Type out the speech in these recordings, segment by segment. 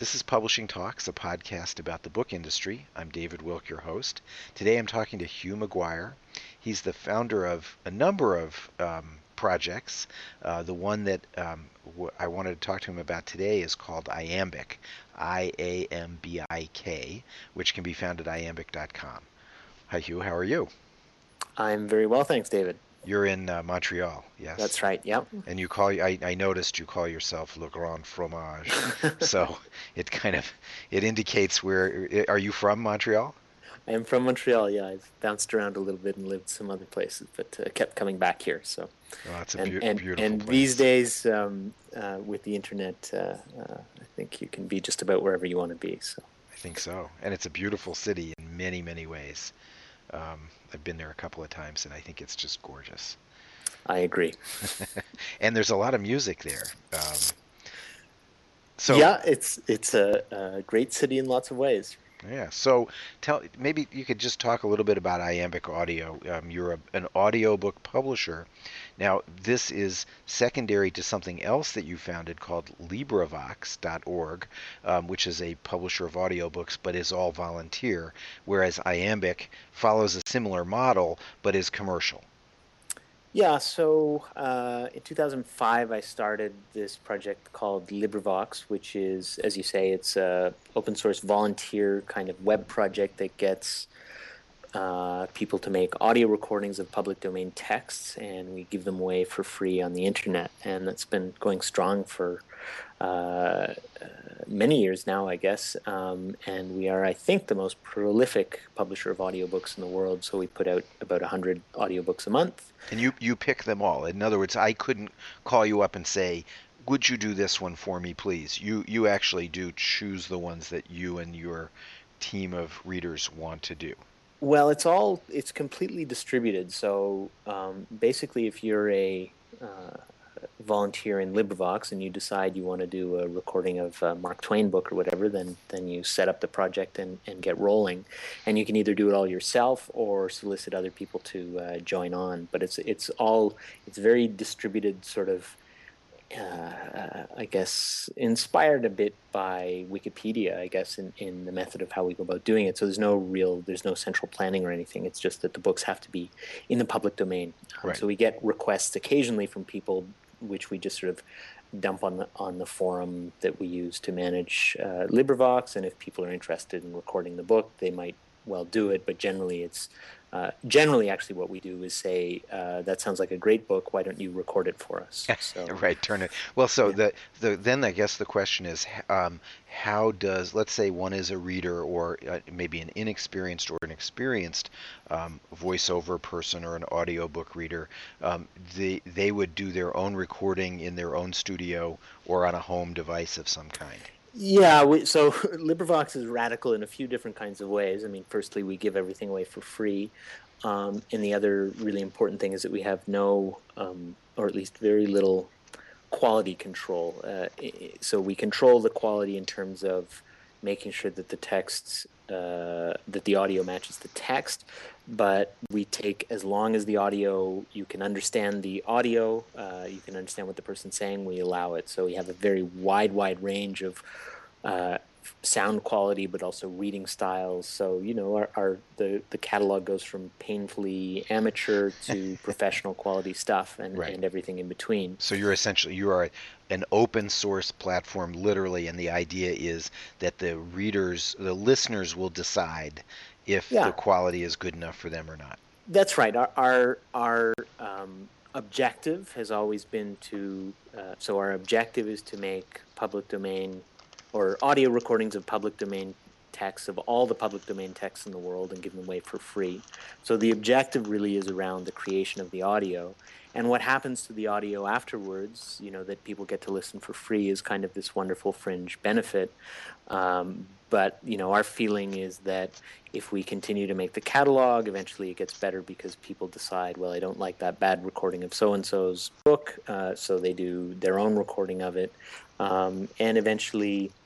This is Publishing Talks, a podcast about the book industry. I'm David Wilk, your host. Today I'm talking to Hugh McGuire. He's the founder of a number of projects. The one that I wanted to talk to him about today is called Iambic, Iambik, which can be found at iambic.com. Hi, Hugh. How are you? I'm very well, thanks, David. You're in Montreal, yes? That's right, yep. And you call, I noticed you call yourself Le Grand Fromage. So it indicates where, are you from Montreal? I am from Montreal, yeah. I've bounced around a little bit and lived some other places, but kept coming back here. So, Well, it's a beautiful and place. these days, with the internet, I think you can be just about wherever you want to be. So I think so. And it's a beautiful city in many, many ways. I've been there a couple of times, and I think it's just gorgeous. I agree. And there's a lot of music there. Yeah, it's a great city in lots of ways. Yeah. So maybe you could just talk a little bit about Iambic Audio. You're an audiobook publisher. Now, this is secondary to something else that you founded called LibriVox.org, which is a publisher of audiobooks but is all volunteer, whereas Iambic follows a similar model but is commercial. Yeah, so in 2005, I started this project called LibriVox, which is, as you say, it's a open source volunteer kind of web project that gets people to make audio recordings of public domain texts, and we give them away for free on the internet. And that's been going strong for many years now, I guess. And we are, I think, the most prolific publisher of audiobooks in the world. So we put out about 100 audiobooks a month. And you pick them all. In other words, I couldn't call you up and say, would you do this one for me, please? You actually do choose the ones that you and your team of readers want to do. Well, it's completely distributed. So basically, if you're a volunteer in LibriVox and you decide you want to do a recording of a Mark Twain book or whatever, then you set up the project and get rolling. And you can either do it all yourself or solicit other people to join on. But it's very distributed, sort of, I guess, inspired a bit by Wikipedia, I guess, in the method of how we go about doing it. So there's no central planning or anything. It's just that the books have to be in the public domain. Right. So we get requests occasionally from people, which we just sort of dump on the forum that we use to manage LibriVox. And if people are interested in recording the book, they might well do it. But generally, it's actually what we do is say, that sounds like a great book, why don't you record it for us? So, Right, turn it. Well, so yeah. then I guess the question is, how does, let's say one is a reader or maybe an inexperienced or an experienced voiceover person or an audiobook reader, they would do their own recording in their own studio or on a home device of some kind. Yeah, so LibriVox is radical in a few different kinds of ways. I mean, firstly, we give everything away for free. And the other really important thing is that we have no, or at least very little, quality control. So we control the quality in terms of making sure that the texts, that the audio matches the text, but we take, as long as the audio, you can understand the audio, you can understand what the person's saying, we allow it. So we have a very wide range of sound quality, but also reading styles. So, the catalog goes from painfully amateur to professional quality stuff, and, Right. and everything in between. So you are an open source platform, literally, and the idea is that the listeners will decide if Yeah. the quality is good enough for them or not. That's right. Our objective has always been so our objective is to make public domain or audio recordings of public domain texts, of all the public domain texts in the world, and give them away for free. So the objective really is around the creation of the audio. And what happens to the audio afterwards, that people get to listen for free, is kind of this wonderful fringe benefit. But our feeling is that if we continue to make the catalog, eventually it gets better because people decide, well, I don't like that bad recording of so-and-so's book, so they do their own recording of it. And eventually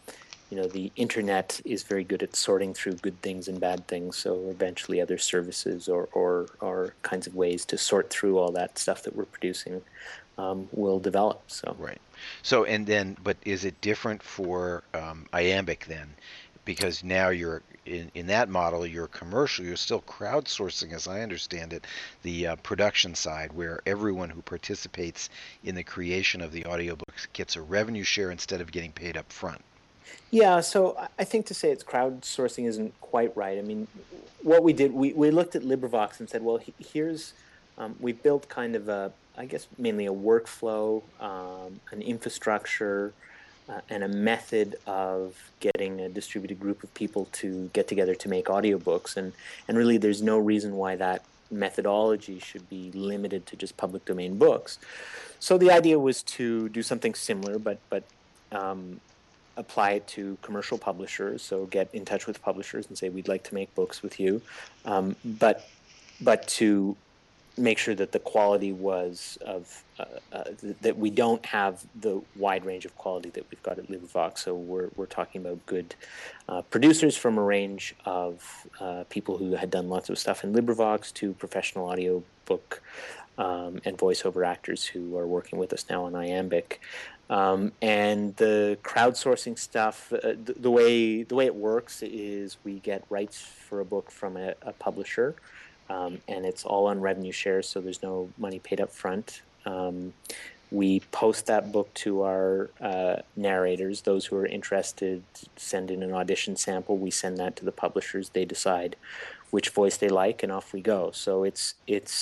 the internet is very good at sorting through good things and bad things. So eventually other services or kinds of ways to sort through all that stuff that we're producing will develop. So Right. So, and then, but is it different for Iambic then? Because now you're in that model, you're commercial, you're still crowdsourcing, as I understand it, the production side, where everyone who participates in the creation of the audiobooks gets a revenue share instead of getting paid up front. yeah, so I think to say it's crowdsourcing isn't quite right. I mean, what we did, we looked at LibriVox and said, well, here's, we built kind of I guess mainly a workflow, an infrastructure, and a method of getting a distributed group of people to get together to make audiobooks. And really, there's no reason why that methodology should be limited to just public domain books. So the idea was to do something similar, but apply it to commercial publishers. So get in touch with publishers and say, we'd like to make books with you, but to make sure that the quality was that we don't have the wide range of quality that we've got at LibriVox. So we're talking about good producers from a range of people who had done lots of stuff in LibriVox to professional audiobook and voiceover actors who are working with us now on Iambic. And the crowdsourcing stuff, the way it works is we get rights for a book from a publisher. And it's all on revenue shares, so there's no money paid up front. We post that book to our narrators. Those who are interested send in an audition sample. We send that to the publishers. They decide which voice they like, and off we go. So it's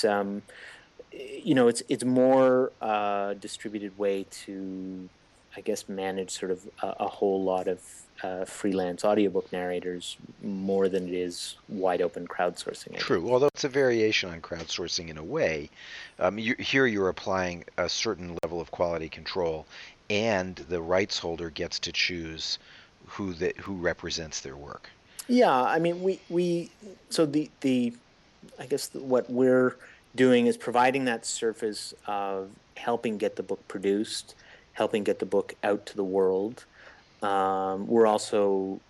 more distributed way to, I guess, manage sort of a whole lot of freelance audiobook narrators more than it is wide open crowdsourcing. True, although it's a variation on crowdsourcing in a way. Here you're applying a certain level of quality control, and the rights holder gets to choose who represents their work. Yeah, I mean, we so the I guess what we're doing is providing that surface of helping get the book produced, helping get the book out to the world. We're also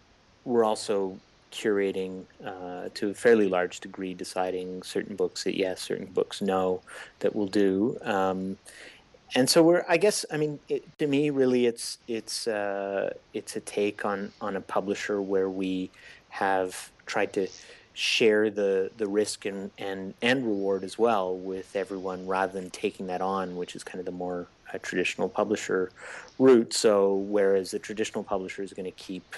curating to a fairly large degree, deciding certain books that yes, certain books no, that we'll do. And so I guess, I mean, to me, really, it's a take on a publisher where we have tried to share the risk and reward as well with everyone, rather than taking that on, which is kind of the more traditional publisher route. So whereas the traditional publisher is going to keep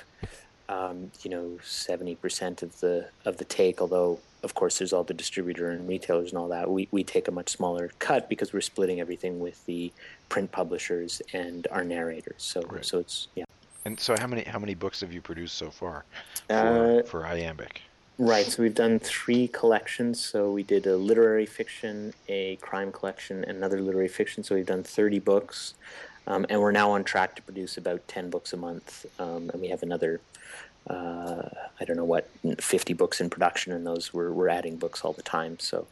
70% of the take, although of course there's all the distributor and retailers and all that, we take a much smaller cut because we're splitting everything with the print publishers and our narrators. So Right. So it's And so how many books have you produced so far for Iambic? Right, so we've done 3 collections. So we did a literary fiction, a crime collection, and another literary fiction. So we've done 30 books, and we're now on track to produce about 10 books a month. And we have another, I don't know what, 50 books in production, and those we're adding books all the time. So,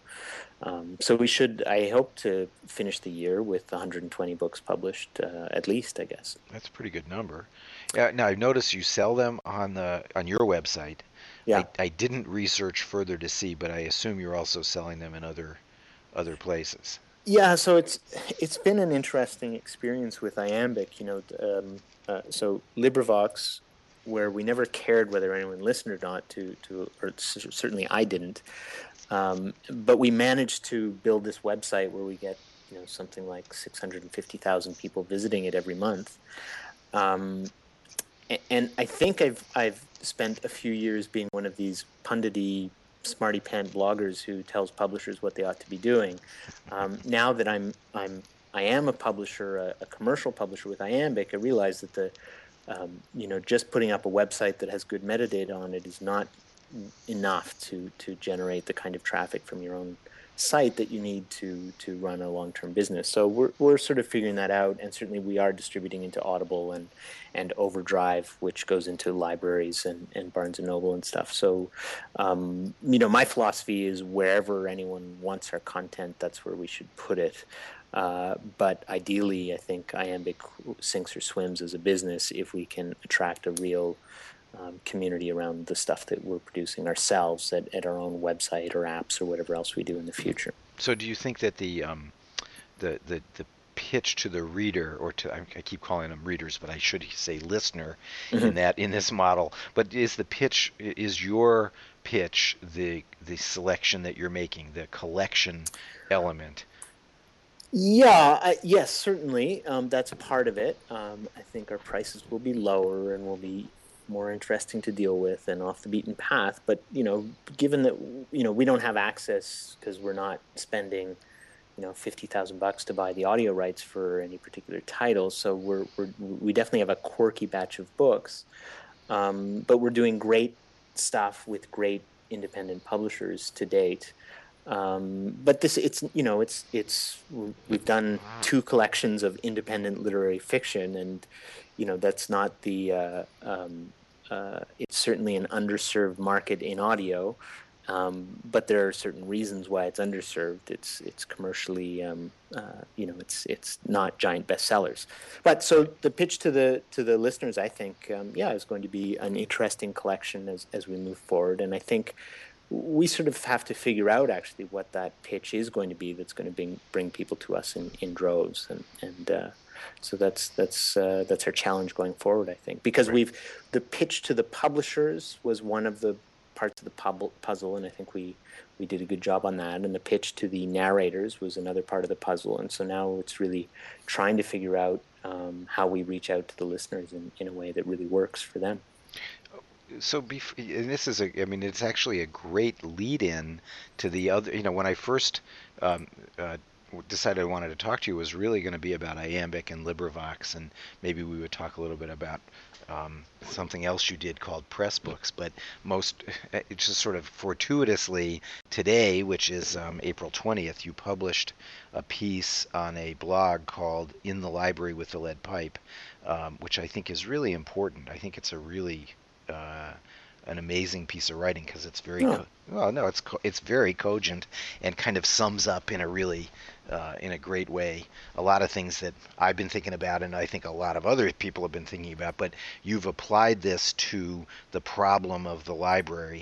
I hope to finish the year with 120 books published, at least, I guess. That's a pretty good number. Now I've noticed you sell them on your website. Yeah. I didn't research further to see, but I assume you're also selling them in other places. Yeah, so it's been an interesting experience with Iambic. So LibriVox, where we never cared whether anyone listened or not or certainly I didn't, but we managed to build this website where we get something like 650,000 people visiting it every month. And I think I've spent a few years being one of these pundity, smarty pants bloggers who tells publishers what they ought to be doing. Now that I am a publisher, a commercial publisher with Iambic, I realize that just putting up a website that has good metadata on it is not enough to generate the kind of traffic from your own site that you need to run a long-term business. So we're sort of figuring that out, and certainly we are distributing into Audible and Overdrive, which goes into libraries and Barnes and Noble and stuff. So my philosophy is wherever anyone wants our content, that's where we should put it. But ideally, I think Iambic sinks or swims as a business if we can attract a real community around the stuff that we're producing ourselves at our own website or apps or whatever else we do in the future. So do you think that the pitch to the reader, or to, I keep calling them readers, but I should say listener, Mm-hmm. in this model, but is your pitch the selection that you're making, the collection element? Yeah, yes, certainly. That's part of it. I think our prices will be lower and will be more interesting to deal with and off the beaten path. But given that we don't have access because we're not spending $50,000 to buy the audio rights for any particular title, so we definitely have a quirky batch of books. But we're doing great stuff with great independent publishers to date. But we've done two collections of independent literary fiction, and that's not it's certainly an underserved market in audio, but there are certain reasons why it's underserved. It's commercially, it's not giant bestsellers. But so the pitch to the listeners, I think, is going to be an interesting collection as we move forward, and I think we sort of have to figure out actually what that pitch is going to be that's going to bring people to us in droves, and so that's our challenge going forward, I think, because Right. the pitch to the publishers was one of the parts of the puzzle, and I think we did a good job on that, and the pitch to the narrators was another part of the puzzle, and so now it's really trying to figure out how we reach out to the listeners in a way that really works for them. So and this is I mean, it's actually a great lead-in to the other. When I first um, decided I wanted to talk to you, it was really going to be about Iambic and LibriVox, and maybe we would talk a little bit about something else you did called Pressbooks. But it's just sort of fortuitously today, which is April 20th, you published a piece on a blog called "In the Library with the Lead Pipe," which I think is really important. I think it's a really uh, an amazing piece of writing because it's Oh, well, no, it's very cogent and kind of sums up in a really in a great way a lot of things that I've been thinking about, and I think a lot of other people have been thinking about. But you've applied this to the problem of the library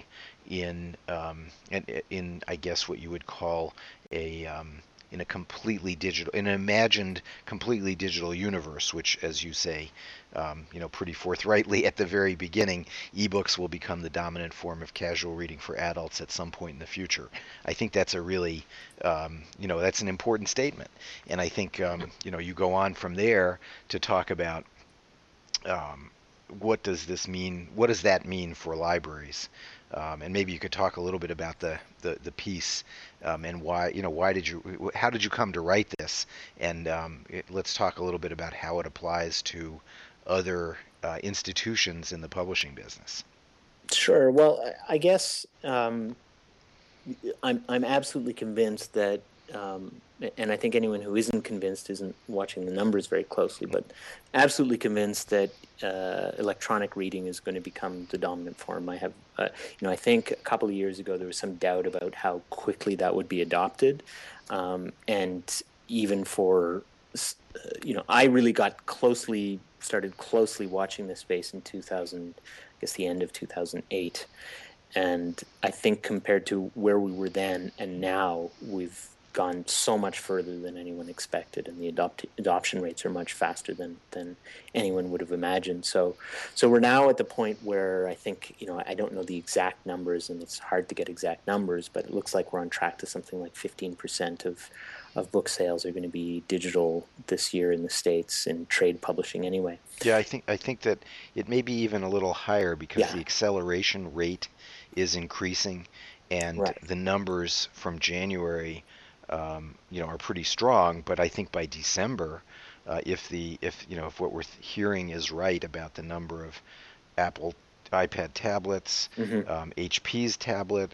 in I guess what you would call a in a in an imagined completely digital universe, which, as you say, pretty forthrightly at the very beginning, ebooks will become the dominant form of casual reading for adults at some point in the future. I think that's a really, that's an important statement, and I think, you go on from there to talk about um, what does this mean? What does that mean for libraries? And maybe you could talk a little bit about the piece and how did you come to write this? And let's talk a little bit about how it applies to other institutions in the publishing business. sure. Well, I guess I'm absolutely convinced that, and I think anyone who isn't convinced isn't watching the numbers very closely, but absolutely convinced that electronic reading is going to become the dominant form. I think a couple of years ago there was some doubt about how quickly that would be adopted, and even for, I really started closely watching this space in 2000, I guess the end of 2008. And I think compared to where we were then and now, we've gone so much further than anyone expected, and the adoption rates are much faster than anyone would have imagined. So we're now at the point where I think, I don't know the exact numbers, and it's hard to get exact numbers, but it looks like we're on track to something like 15% of book sales are going to be digital this year in the States in trade publishing anyway. Yeah, I think that it may be even a little higher because Yeah, the acceleration rate is increasing, and right. the numbers from January, are pretty strong. But I think by December, if what we're hearing is right about the number of Apple iPad tablets, Hmm. HP's tablet,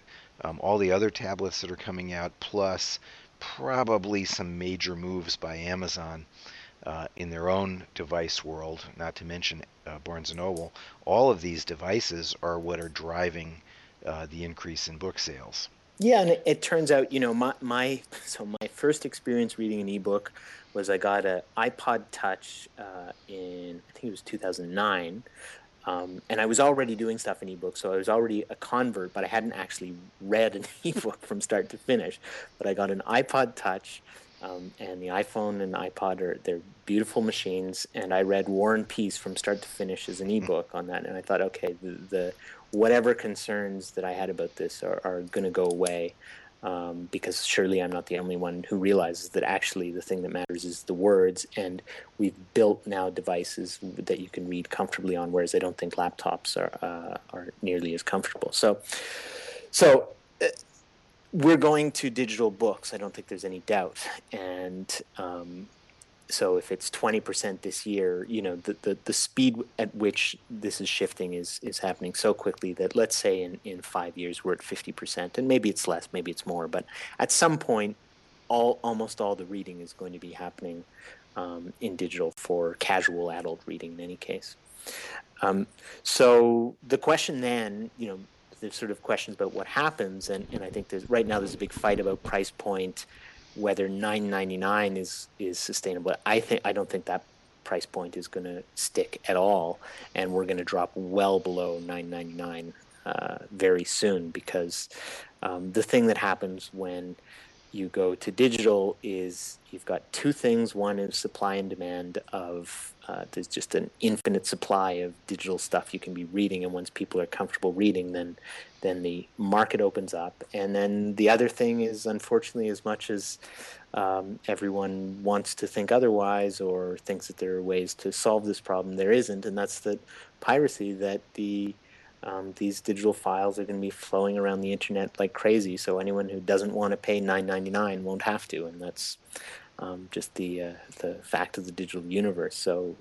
all the other tablets that are coming out, plus probably some major moves by Amazon in their own device world, not to mention Barnes and Noble. All of these devices are what are driving the increase in book sales. Yeah, and it turns out, my first experience reading an ebook was I got an iPod Touch in I think it was 2009, and I was already doing stuff in ebooks, so I was already a convert, but I hadn't actually read an ebook from start to finish. But I got an iPod Touch, and the iPhone and iPod they're beautiful machines, and I read War and Peace from start to finish as an ebook on that, and I thought, okay, the whatever concerns that I had about this are going to go away. Because surely I'm not the only one who realizes that actually the thing that matters is the words, and we've built now devices that you can read comfortably on, whereas I don't think laptops are nearly as comfortable. So we're going to digital books. I don't think there's any doubt, and so if it's 20% this year, the speed at which this is shifting is happening so quickly that, let's say in 5 years we're at 50%, and maybe it's less, maybe it's more, but at some point almost all the reading is going to be happening in digital for casual adult reading in any case. So the question then, there's sort of questions about what happens, and I think right now there's a big fight about price point, whether $9.99 is sustainable. I don't think that price point is going to stick at all, and we're going to drop well below $9.99 very soon, because the thing that happens when you go to digital is you've got two things. One is supply and demand of there's just an infinite supply of digital stuff you can be reading, and once people are comfortable reading, then the market opens up. And then the other thing is, unfortunately, as much as everyone wants to think otherwise or thinks that there are ways to solve this problem, there isn't, and that's that piracy, that these digital files are going to be flowing around the internet like crazy. So anyone who doesn't want to pay $9.99 won't have to, and that's just the fact of the digital universe. So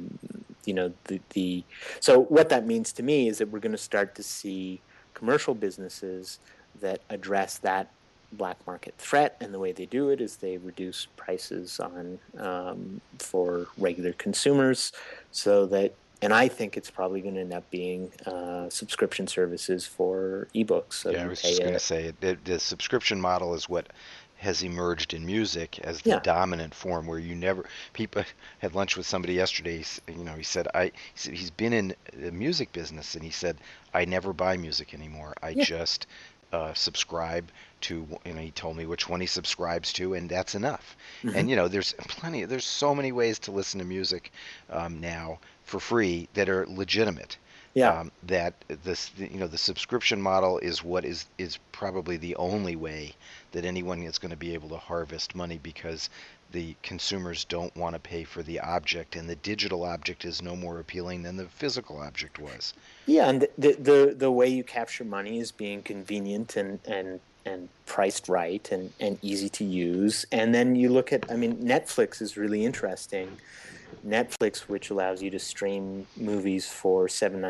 so what that means to me is that we're going to start to see commercial businesses that address that black market threat, and the way they do it is they reduce prices on for regular consumers, so that. And I think it's probably going to end up being subscription services for ebooks. So yeah, I was just going to say the subscription model is what has emerged in music as the dominant form, where people had lunch with somebody yesterday. He said he's been in the music business, and he said, I never buy music anymore. I just subscribe to, he told me which one he subscribes to, and that's enough. Mm-hmm. And there's so many ways to listen to music now for free that are legitimate. Yeah. That the subscription model is what is probably the only way that anyone is going to be able to harvest money, because the consumers don't want to pay for the object, and the digital object is no more appealing than the physical object was. Yeah, and the way you capture money is being convenient and priced right and easy to use. And then you look at, Netflix is really interesting. Netflix, which allows you to stream movies for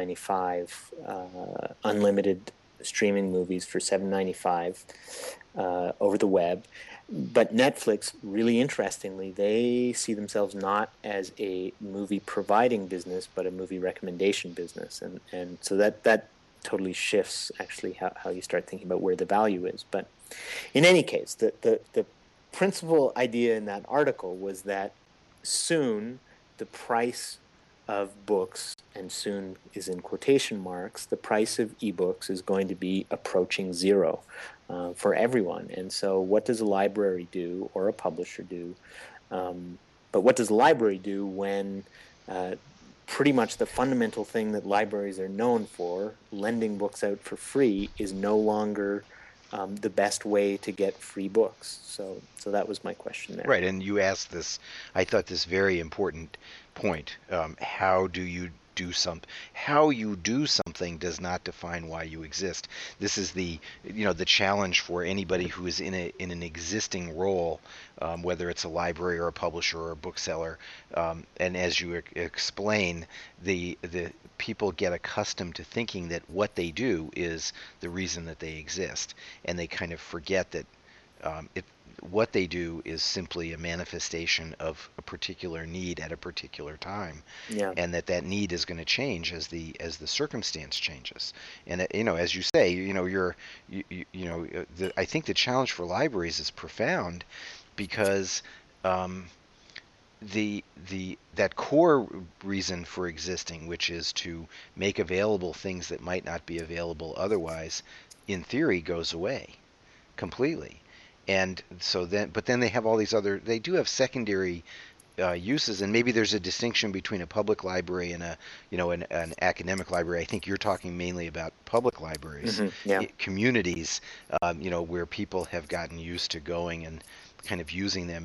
$7.95, unlimited streaming movies for $7.95 over the web. But Netflix, really interestingly, they see themselves not as a movie providing business, but a movie recommendation business. And so that totally shifts actually how you start thinking about where the value is. But in any case, the principal idea in that article was that soon the price of books, and soon is in quotation marks, the price of ebooks is going to be approaching zero for everyone. And so what does a library do, or a publisher do? But what does a library do when pretty much the fundamental thing that libraries are known for, lending books out for free, is no longer the best way to get free books? So that was my question there. Right, and you asked this, I thought, this very important point. How do you do some, how you do something does not define why you exist. This is the challenge for anybody who is in an existing role, whether it's a library or a publisher or a bookseller. And as you explain, the people get accustomed to thinking that what they do is the reason that they exist, and they kind of forget that what they do is simply a manifestation of a particular need at a particular time, Yeah. and that need is going to change as the circumstance changes. And as you say, I think the challenge for libraries is profound, because um, that core reason for existing, which is to make available things that might not be available otherwise, in theory goes away completely. And so then they have all these they do have secondary uses, and maybe there's a distinction between a public library and an academic library. I think you're talking mainly about public libraries, Yeah. communities, where people have gotten used to going and kind of using them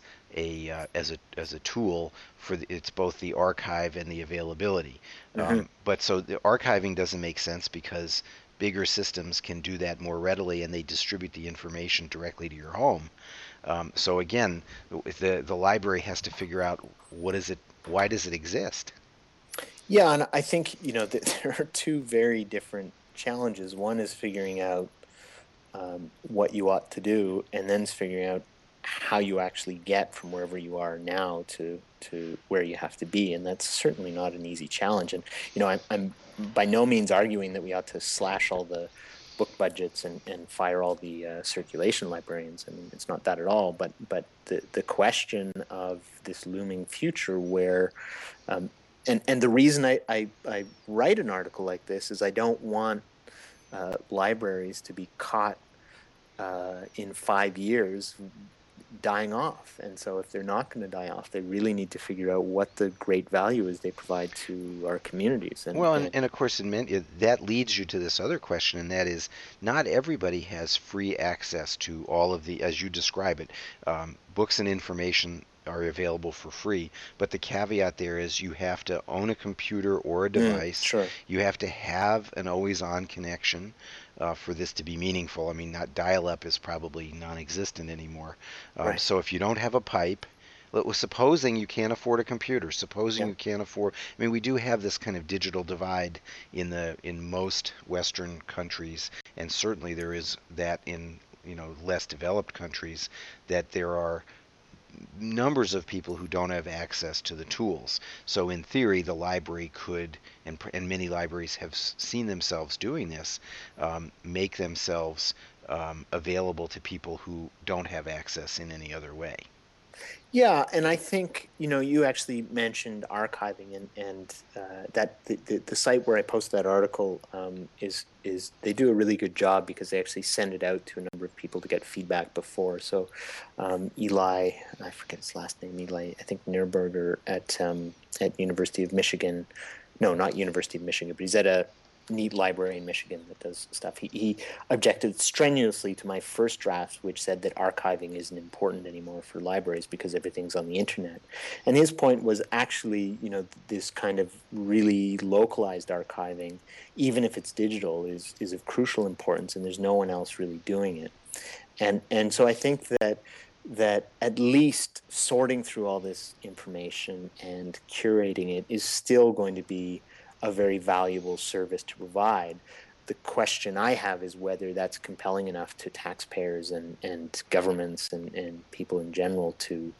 as a tool for it's both the archive and the availability. Hmm. But so the archiving doesn't make sense because bigger systems can do that more readily, and they distribute the information directly to your home. So again, the library has to figure out what is it, why does it exist? Yeah, and I think there are two very different challenges. One is figuring out what you ought to do, and then figuring out how you actually get from wherever you are now to where you have to be, and that's certainly not an easy challenge. And I'm by no means arguing that we ought to slash all the book budgets and fire all the circulation librarians. I mean, it's not that at all. But the question of this looming future where and the reason I write an article like this is I don't want libraries to be caught in 5 years dying off. And so if they're not going to die off, they really need to figure out what the great value is they provide to our communities. Well, and of course, that leads you to this other question, and that is not everybody has free access to all of the, as you describe it, books and information are available for free. But the caveat there is you have to own a computer or a device. Sure. You have to have an always-on connection for this to be meaningful. I mean, not dial-up is probably non-existent anymore. Right. So if you don't have a pipe, supposing you can't afford a computer, supposing Yeah. you can't afford, I mean, we do have this kind of digital divide in most Western countries, and certainly there is that in less developed countries, that there are numbers of people who don't have access to the tools. So in theory, the library could, and many libraries have seen themselves doing this, make themselves available to people who don't have access in any other way. Yeah, and I think you actually mentioned archiving, and that the site where I posted that article is they do a really good job because they actually send it out to a number of people to get feedback before. So Eli, I forget his last name, Eli, I think Nierberger at University of Michigan. No, not University of Michigan, but he's at a neat library in Michigan that does stuff. He objected strenuously to my first draft, which said that archiving isn't important anymore for libraries because everything's on the internet. And his point was actually, this kind of really localized archiving, even if it's digital, is of crucial importance, and there's no one else really doing it. And so I think that at least sorting through all this information and curating it is still going to be a very valuable service to provide. The question I have is whether that's compelling enough to taxpayers and governments and people in general to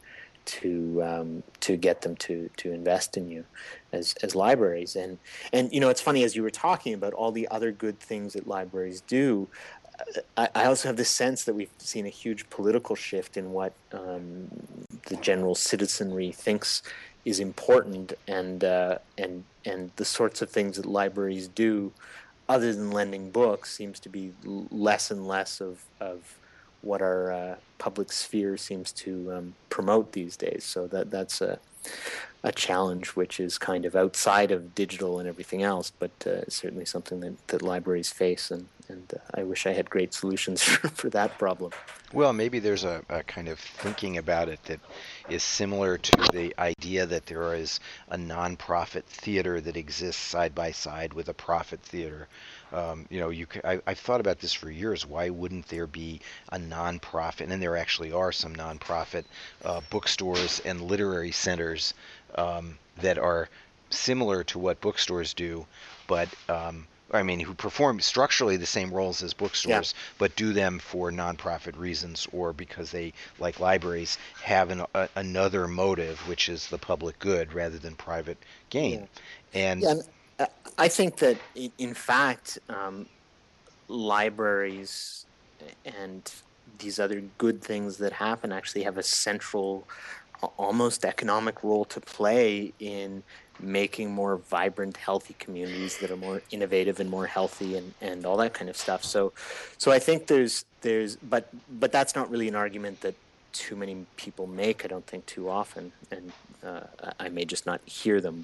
get them to invest in you as libraries. And it's funny, as you were talking about all the other good things that libraries do, I also have this sense that we've seen a huge political shift in what the general citizenry thinks is important, and the sorts of things that libraries do, other than lending books, seems to be less and less of what our public sphere seems to promote these days. So that's a challenge which is kind of outside of digital and everything else, but certainly something that libraries face, and I wish I had great solutions for that problem. Well, maybe there's a kind of thinking about it that is similar to the idea that there is a nonprofit theater that exists side by side with a profit theater. I've thought about this for years. Why wouldn't there be a nonprofit? And there actually are some nonprofit bookstores and literary centers that are similar to what bookstores do, but I mean, who perform structurally the same roles as Yeah. bookstores, but do them for nonprofit reasons or because they, like libraries, have another motive, which is the public good rather than private gain. Yeah. And Yeah. And I think that, in fact, libraries and these other good things that happen actually have a central, almost economic role to play in making more vibrant, healthy communities that are more innovative and more healthy, and all that kind of stuff. So I think but that's not really an argument that too many people make. I don't think too often, and I may just not hear them.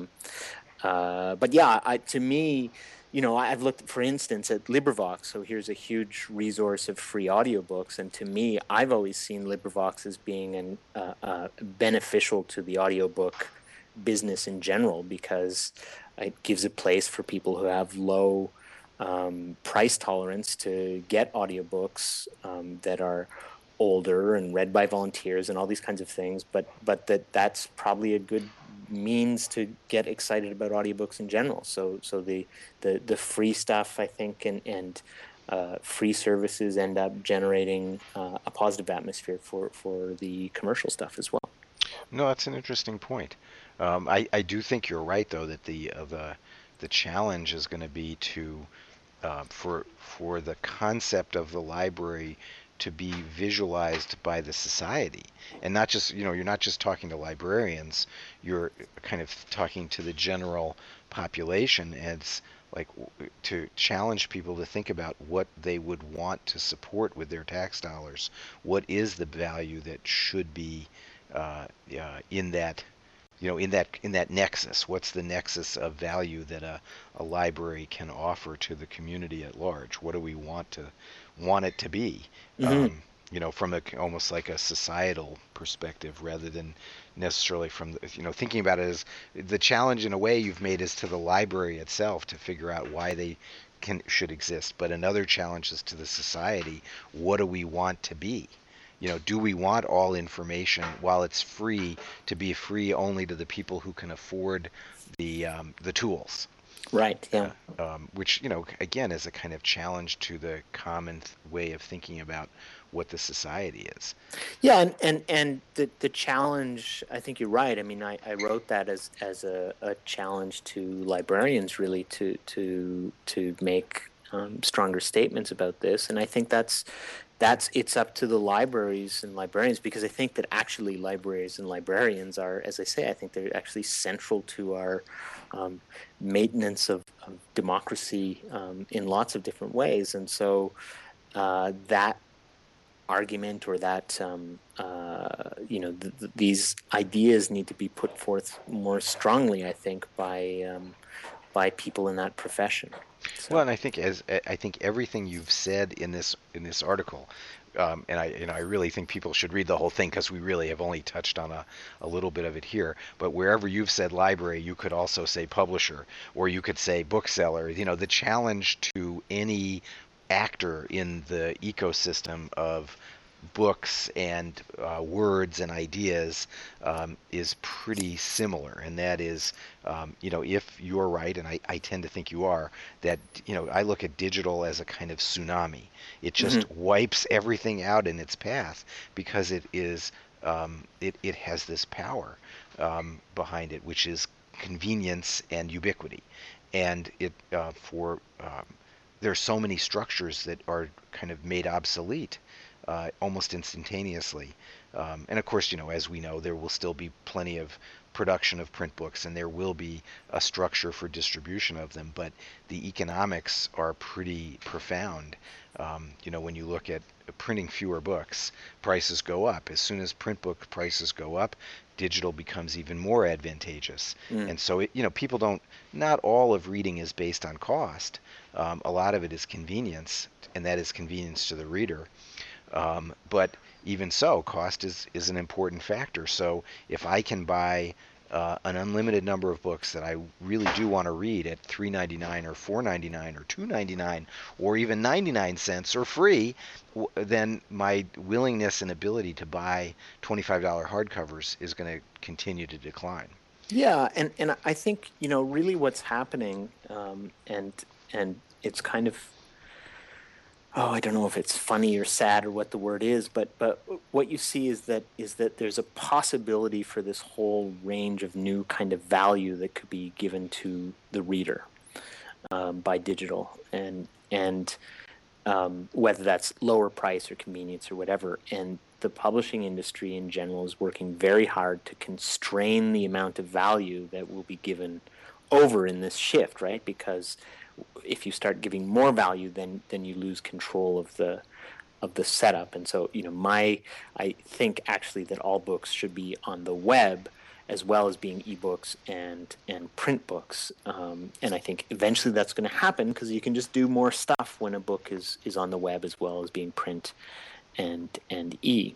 But yeah, to me, I've looked, for instance, at LibriVox. So here's a huge resource of free audiobooks, and to me, I've always seen LibriVox as being beneficial to the audiobook business in general, because it gives a place for people who have low price tolerance to get audiobooks that are older and read by volunteers and all these kinds of things, but that's probably a good means to get excited about audiobooks in general. So the free stuff, I think, and free services end up generating a positive atmosphere for the commercial stuff as well. no, that's an interesting point. I do think you're right, though, that the challenge is going to be to for the concept of the library to be visualized by the society, and not just, you're not just talking to librarians, you're kind of talking to the general population, as like to challenge people to think about what they would want to support with their tax dollars. What is the value that should be in that, in that nexus? What's the nexus of value that a library can offer to the community at large? What do we want it to be? Mm-hmm. From almost like a societal perspective, rather than necessarily from the, thinking about it as the challenge in a way you've made is to the library itself to figure out why they should exist, but another challenge is to the society. What do we want to be? Do we want all information, while it's free, to be free only to the people who can afford the tools? Right. Yeah. Which, again, is a kind of challenge to the common way of thinking about what the society is. Yeah, and the challenge, I think you're right. I mean, I wrote that as a challenge to librarians, really, to make stronger statements about this. And I think that's it's up to the libraries and librarians, because I think that actually libraries and librarians are, as I say, I think they're actually central to our maintenance of democracy in lots of different ways. And so that argument, or that these ideas need to be put forth more strongly, I think, by people in that profession. Well, So and I think everything you've said in this article, and I really think people should read the whole thing, because we really have only touched on a little bit of it here. But wherever you've said library, you could also say publisher, or you could say bookseller. The challenge to any actor in the ecosystem of books and words and ideas is pretty similar, and that is, if you're right, and I tend to think you are, that I look at digital as a kind of tsunami. It mhm. just wipes everything out in its path, because it has this power behind it, which is convenience and ubiquity, and it for there are so many structures that are kind of made obsolete almost instantaneously. And of course, as we know, there will still be plenty of production of print books, and there will be a structure for distribution of them. But the economics are pretty profound. When you look at printing fewer books, prices go up. As soon as print book prices go up, digital becomes even more advantageous. Mm. And so, people don't. Not all of reading is based on cost. A lot of it is convenience, and that is convenience to the reader. But even so, cost is an important factor. So if I can buy an unlimited number of books that I really do want to read at $3.99 or $4.99 or $2.99 or even 99 cents or free, then my willingness and ability to buy $25 hardcovers is going to continue to decline. Yeah, and I think really what's happening, and it's kind of, oh, I don't know if it's funny or sad or what the word is, but what you see is that there's a possibility for this whole range of new kind of value that could be given to the reader by digital, and whether that's lower price or convenience or whatever. And the publishing industry in general is working very hard to constrain the amount of value that will be given over in this shift, right? Because if you start giving more value, then you lose control of the setup. And so, I think actually that all books should be on the web as well as being ebooks and print books. And I think eventually that's going to happen because you can just do more stuff when a book is on the web as well as being print and e.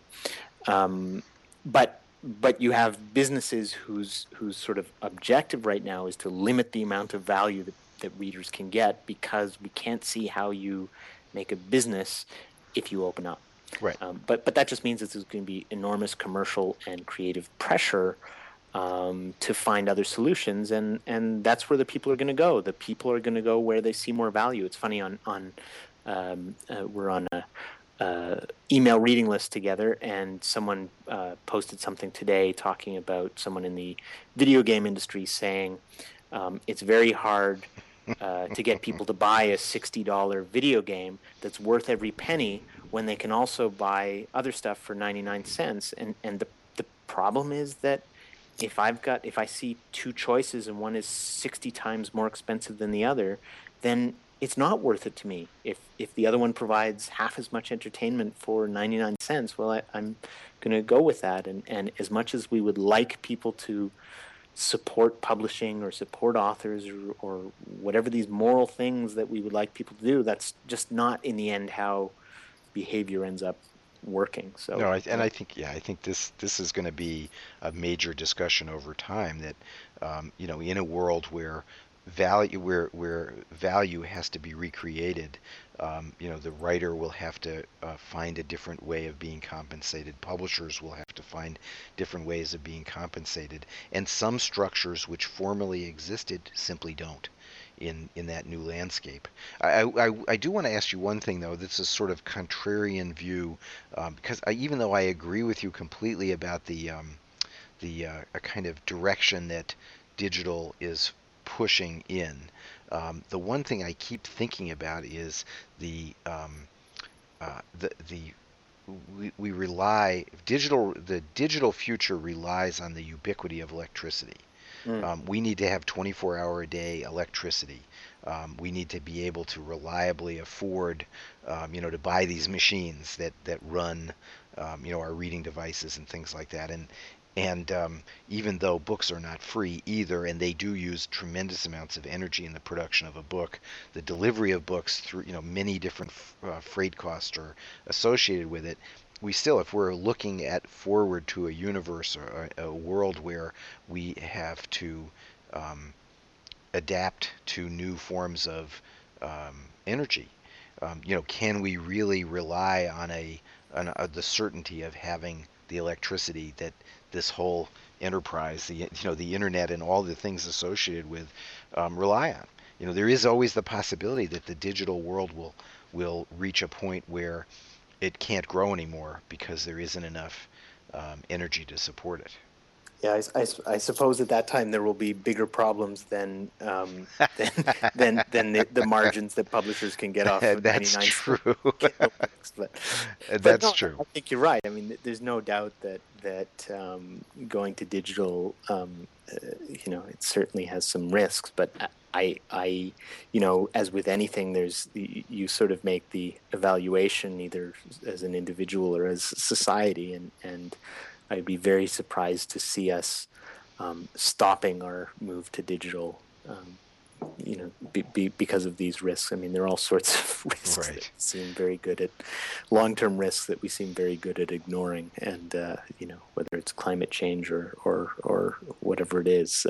But you have businesses whose sort of objective right now is to limit the amount of value that readers can get, because we can't see how you make a business if you open up. Right. But that just means that there's going to be enormous commercial and creative pressure to find other solutions, and that's where the people are going to go. The people are going to go where they see more value. It's funny, we're on a email reading list together, and someone posted something today talking about someone in the video game industry saying it's very hard to get people to buy a $60 video game that's worth every penny when they can also buy other stuff for 99 cents. And the problem is that if I see two choices and one is 60 times more expensive than the other, then it's not worth it to me. If the other one provides half as much entertainment for 99 cents, well, I'm going to go with that. And as much as we would like people to support publishing or support authors or whatever these moral things that we would like people to do, that's just not in the end how behavior ends up working. So No, I think this is going to be a major discussion over time. That in a world where value has to be recreated, the writer will have to find a different way of being compensated. Publishers will have to find different ways of being compensated, and some structures which formerly existed simply don't in that new landscape. I do want to ask you one thing, though. This is sort of contrarian view, because even though I agree with you completely about the a kind of direction that digital is pushing in, the one thing I keep thinking about is the we rely the digital future relies on the ubiquity of electricity. We need to have 24-hour a day electricity. We need to be able to reliably afford, to buy these machines that run, our reading devices and things like that. And even though books are not free either, and they do use tremendous amounts of energy in the production of a book, the delivery of books through, many different freight costs are associated with it. We still, if we're looking at forward to a universe or a world where we have to adapt to new forms of energy, can we really rely on the certainty of having the electricity that this whole enterprise, the internet and all the things associated with, rely on? There is always the possibility that the digital world will reach a point where it can't grow anymore because there isn't enough energy to support it. Yeah, I suppose at that time there will be bigger problems than the margins that publishers can get off of That's 99 cent true. Kindle books. But That's no, true. I think you're right. I mean, there's no doubt that going to digital, it certainly has some risks. But as with anything, you sort of make the evaluation either as an individual or as a society, and I'd be very surprised to see us stopping our move to digital, because of these risks. I mean, there are all sorts of risks that Right. we seem very good at, long-term risks that we seem very good at ignoring, and whether it's climate change or whatever it is.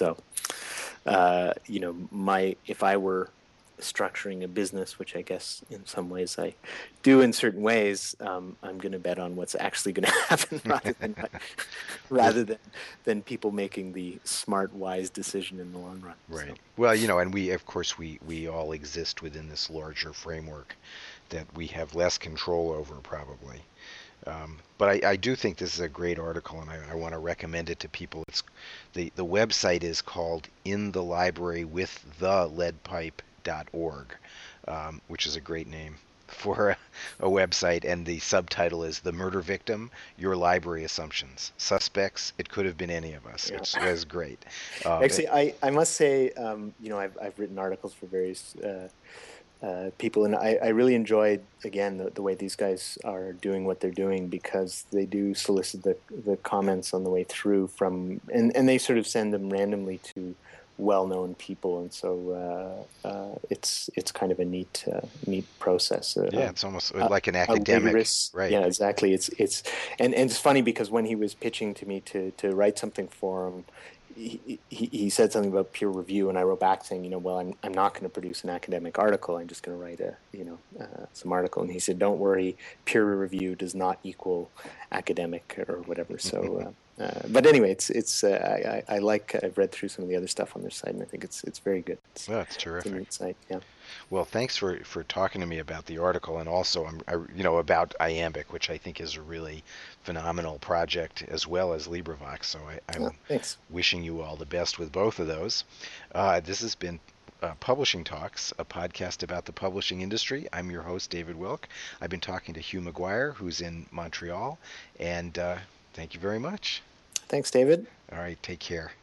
If I were structuring a business, which I guess in some ways I do in certain ways, I'm going to bet on what's actually going to happen Well, rather than people making the smart, wise decision in the long run. So right. Well, and we, of course, we all exist within this larger framework that we have less control over, probably. But I do think this is a great article, and I want to recommend it to people. It's the website is called In the Library with the Leadpipe.org, which is a great name for a website, and the subtitle is The Murder Victim, Your Library Assumptions. Suspects, it could have been any of us. yeah. It was great. Actually, I must say, I've written articles for various people, and I really enjoyed, again, the way these guys are doing what they're doing, because they do solicit the comments on the way through and they sort of send them randomly to well-known people, and so it's kind of a neat process. Yeah, it's almost like an academic, Rigorous, right? yeah, exactly. And it's funny because when he was pitching to me to write something for him, he said something about peer review, and I wrote back saying, well, I'm not going to produce an academic article. I'm just going to write some article. And he said, don't worry, peer review does not equal academic or whatever. So, but anyway, I've read through some of the other stuff on their site, and I think it's very good. It's That's a terrific. neat site, yeah. Well, thanks for talking to me about the article, and also about Iambic, which I think is a really phenomenal project, as well as LibriVox. So I'm Thanks. wishing you all the best with both of those. This has been Publishing Talks, a podcast about the publishing industry. I'm your host, David Wilk. I've been talking to Hugh McGuire, who's in Montreal, and thank you very much. Thanks, David. All right, take care.